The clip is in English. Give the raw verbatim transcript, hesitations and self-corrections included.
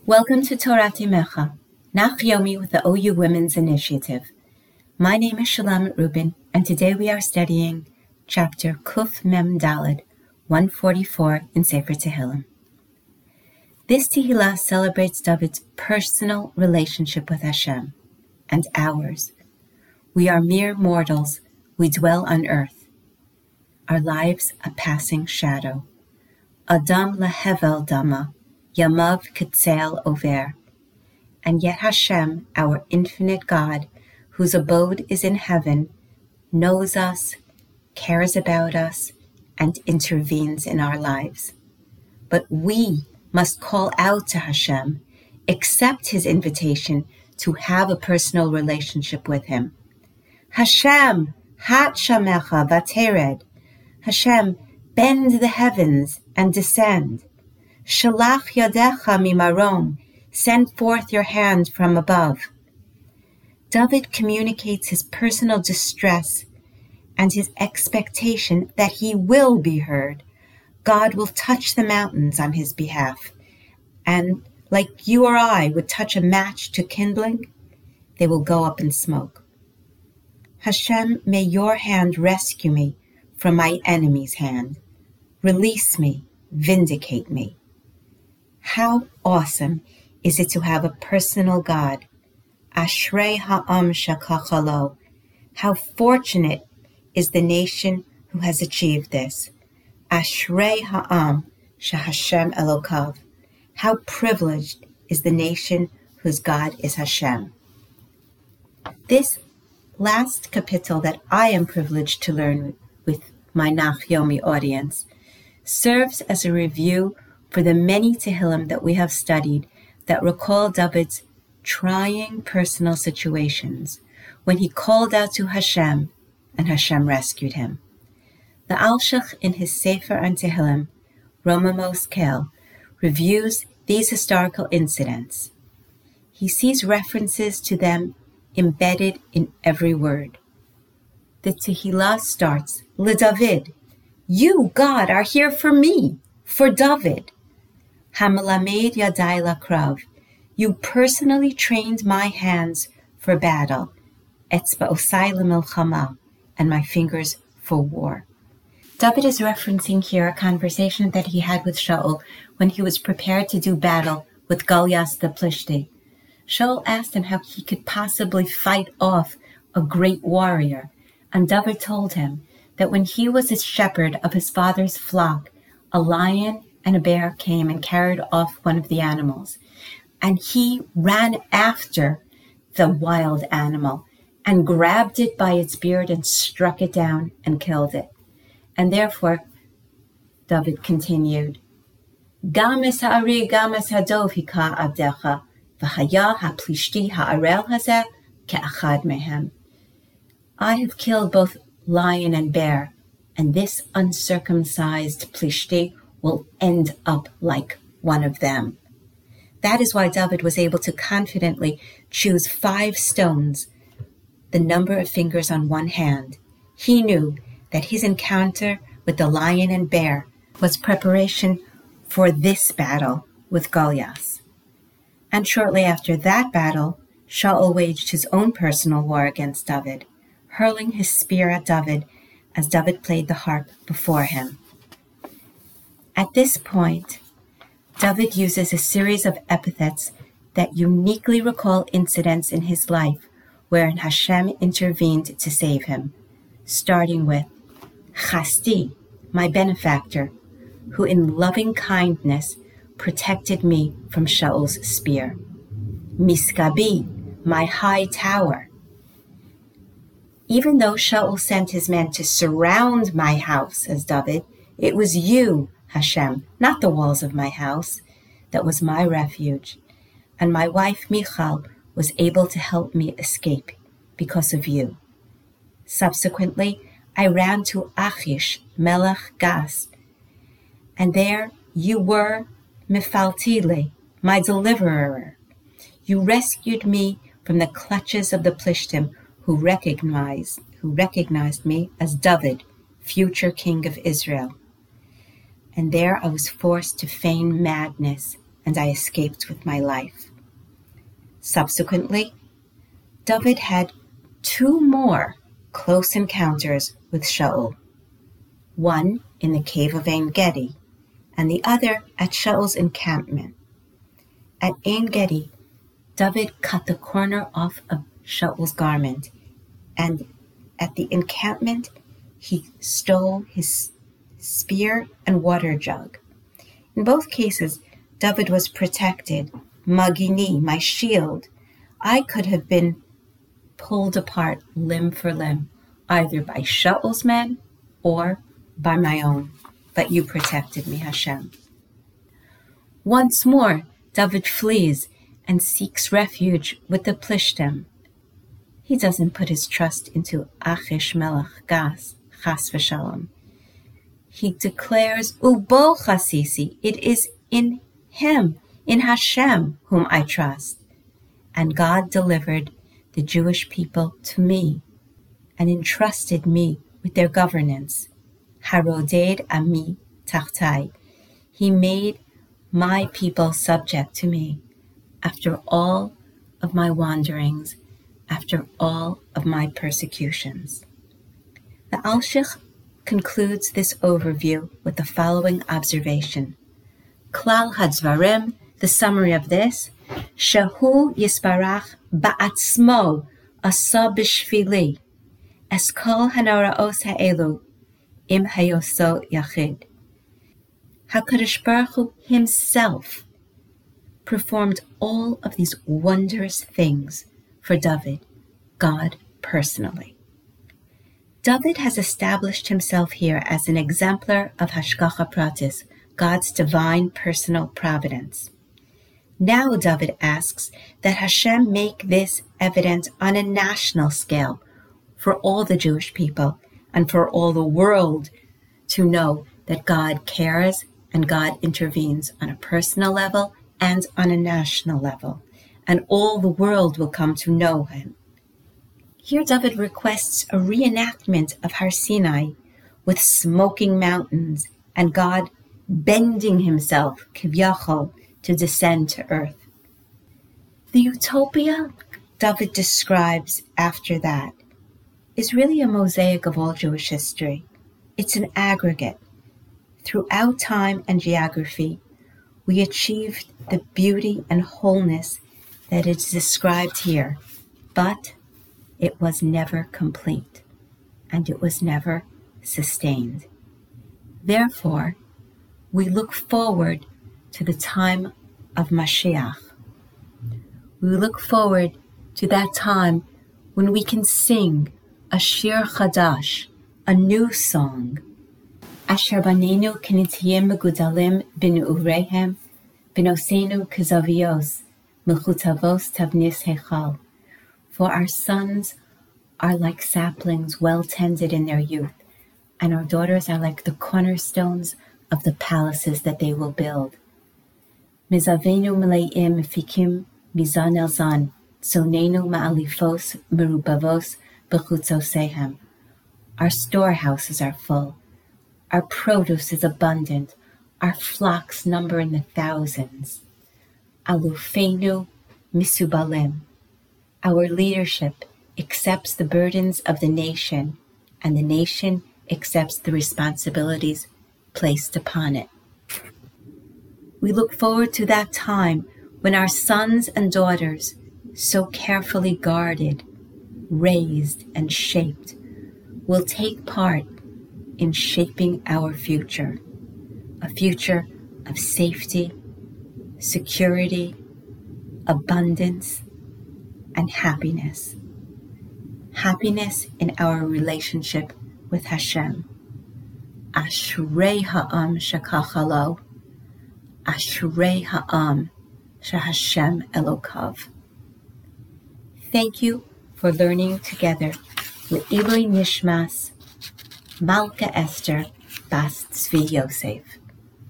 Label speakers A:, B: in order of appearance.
A: Welcome to Torah Timecha, Nach Yomi with the O U Women's Initiative. My name is Shalamet Rubin, and today we are studying chapter Kuf Mem Daled, one forty-four in Sefer Tehillim. This Tehillah celebrates David's personal relationship with Hashem, and ours. We are mere mortals, we dwell on earth. Our lives a passing shadow. Adam lehevel dama, Yamav Ketzel Over. And yet Hashem, our infinite God, whose abode is in heaven, knows us, cares about us, and intervenes in our lives. But we must call out to Hashem, accept His invitation to have a personal relationship with Him. Hashem, hat shamecha vatered. Hashem, bend the heavens and descend. Shalach yadecha mimarom, send forth your hand from above. David communicates his personal distress and his expectation that he will be heard. God will touch the mountains on his behalf, and like you or I would touch a match to kindling, they will go up in smoke. Hashem, may your hand rescue me from my enemy's hand. Release me, vindicate me. How awesome is it to have a personal God? Ashrei ha'am shakachalo. How fortunate is the nation who has achieved this. Ashrei ha'am shahashem elokav. How privileged is the nation whose God is Hashem. This last kapitel that I am privileged to learn with my Nach Yomi audience serves as a review for the many Tehillim that we have studied that recall David's trying personal situations when he called out to Hashem and Hashem rescued him. The Alshach in his Sefer on Tehillim, Romamos Kel, reviews these historical incidents. He sees references to them embedded in every word. The Tehillah starts, LeDavid, you, God, are here for me, for David. Hamalamed Yadai Lakrav, you personally trained my hands for battle, Etzba'osai Lemilchama, and my fingers for war. David is referencing here a conversation that he had with Shaul when he was prepared to do battle with Goliath the Plishti. Shaul asked him how he could possibly fight off a great warrior, and David told him that when he was a shepherd of his father's flock, a lion and a bear came and carried off one of the animals. And he ran after the wild animal and grabbed it by its beard and struck it down and killed it. And therefore, David continued, Gam es ha'ari gam es hadov hika abdecha, v'haya ha'plishti ha'arel hazeh ke'achad mehem. I have killed both lion and bear, and this uncircumcised Plishti will end up like one of them. That is why David was able to confidently choose five stones, the number of fingers on one hand. He knew that his encounter with the lion and bear was preparation for this battle with Goliath. And shortly after that battle, Shaul waged his own personal war against David, hurling his spear at David as David played the harp before him. At this point, David uses a series of epithets that uniquely recall incidents in his life wherein Hashem intervened to save him, starting with Chasti, my benefactor, who in loving kindness protected me from Shaul's spear. Miskabi, my high tower. Even though Shaul sent his men to surround my house, says David, it was you, Hashem, not the walls of my house, that was my refuge. And my wife Michal was able to help me escape because of you. Subsequently, I ran to Achish, Melech Gas, and there you were, Mifaltile, my deliverer. You rescued me from the clutches of the Plishtim, who recognized, who recognized me as David, future king of Israel. And there I was forced to feign madness and I escaped with my life. Subsequently, David had two more close encounters with Shaul, one in the cave of Ein Gedi, and the other at Shaul's encampment. At Ein Gedi, David cut the corner off of Shaul's garment, and at the encampment, he stole his spear and water jug. In both cases, David was protected. Magini, my shield. I could have been pulled apart limb for limb, either by Shaul's men or by my own, but you protected me, Hashem. Once more, David flees and seeks refuge with the Plishtim. He doesn't put his trust into Achish Melech Gas, Chas v'Shalom. He declares, Ubo Chasisi, it is in him, in Hashem, whom I trust. And God delivered the Jewish people to me and entrusted me with their governance. Haroded ami tachtai. He made my people subject to me after all of my wanderings, after all of my persecutions. The Alshich concludes this overview with the following observation. Klal Hadvarim, the summary of this, Shehu Yisbarach Ba'atzmo Asa B'Shvili Eskol Hanaraos Ha'elu Im Hayoso Yachid. HaKadosh Baruch Hu himself performed all of these wondrous things for David, God personally. David has established himself here as an exemplar of Hashgacha Pratis, God's divine personal providence. Now David asks that Hashem make this evident on a national scale for all the Jewish people and for all the world to know that God cares and God intervenes on a personal level and on a national level, and all the world will come to know him. Here David requests a reenactment of Har Sinai with smoking mountains and God bending himself, kivyachol, to descend to earth. The utopia David describes after that is really a mosaic of all Jewish history. It's an aggregate. Throughout time and geography, we achieved the beauty and wholeness that is described here, but it was never complete, and it was never sustained. Therefore, we look forward to the time of Mashiach. We look forward to that time when we can sing a shir chadash, a new song. Asher banenu k'nitiyim megudalim b'neureihem, b'nosenu k'zavios, mechutavos tavnis hechal. For our sons are like saplings well tended in their youth, and our daughters are like the cornerstones of the palaces that they will build. Mizavenu meleim fikim mizan el zan, sonenu ma'alifos merubavos b'chutzosehem. Our storehouses are full. Our produce is abundant. Our flocks number in the thousands. Alufenu misubalim. Our leadership accepts the burdens of the nation, and the nation accepts the responsibilities placed upon it. We look forward to that time when our sons and daughters, so carefully guarded, raised, and shaped, will take part in shaping our future, a future of safety, security, abundance, and happiness. Happiness in our relationship with Hashem. Ashrei ha'am shekachalo, Ashrei ha'am shehashem Elokav. Thank you for learning together with Ilui Nishmas, Malka Esther Bas Tzvi Yosef.